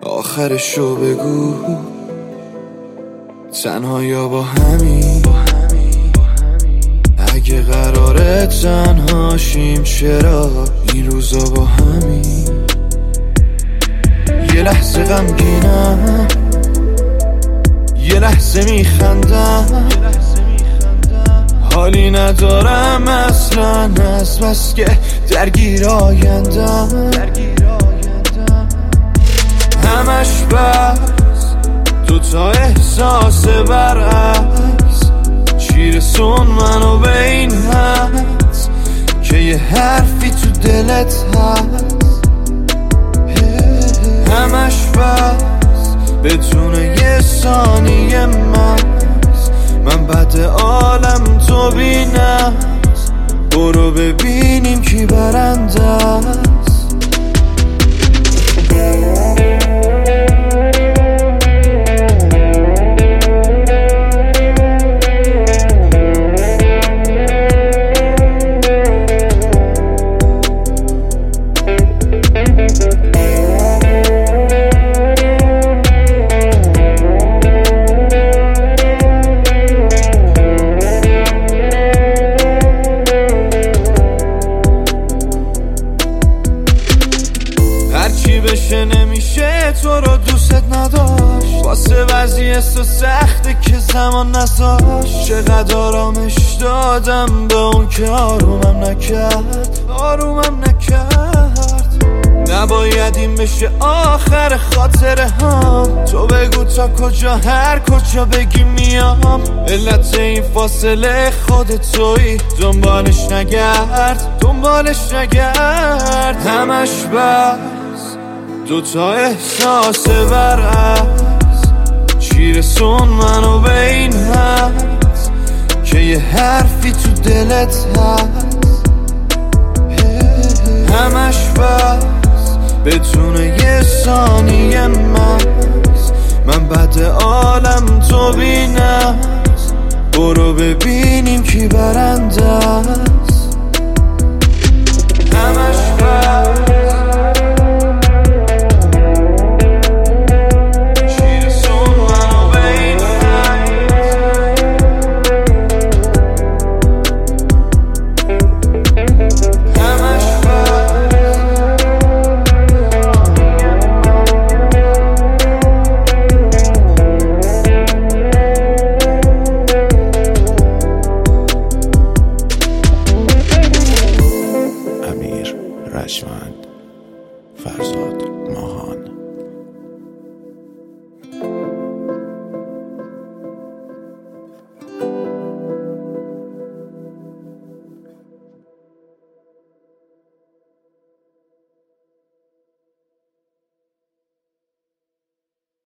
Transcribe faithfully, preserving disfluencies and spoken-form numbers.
آخرشو بگو، تنها یا با همین. اگه قراره تنهاشیم چرا این روزا با همین؟ یه لحظه غمگینم، یه لحظه میخندم، حالی ندارم اصلا از بس که درگیر آیندم. همش بس دوتا احساس برعکس، چی رسون منو به این حد که یه حرفی تو دلت هست. همش بس بدون یه ثانیه مست، من بعد عالم تو بینم. برو ببینیم کی برنده است. هرچی بشه نمیشه تو رو دوست نداشت، واسه وضعیت تو سخته که زمان نذاشت. چقدر آرامش دادم به اون که آرومم نکرد، آرومم نکرد. نباید این بشه آخر خاطره ها، تو بگو تا کجا هر کجا بگی میام. علت این فاصله خودت تویی، دنبالش نگرد، دنبالش نگرد. همش بس دوتا احساس برعکس، چی رسون منو به این حد که یه حرفی تو دلت هست. همش بس بدون یه ثانیه مست، من بعد عالم تو بینم. برو ببینیم کی برنده است. همش بس رجمن.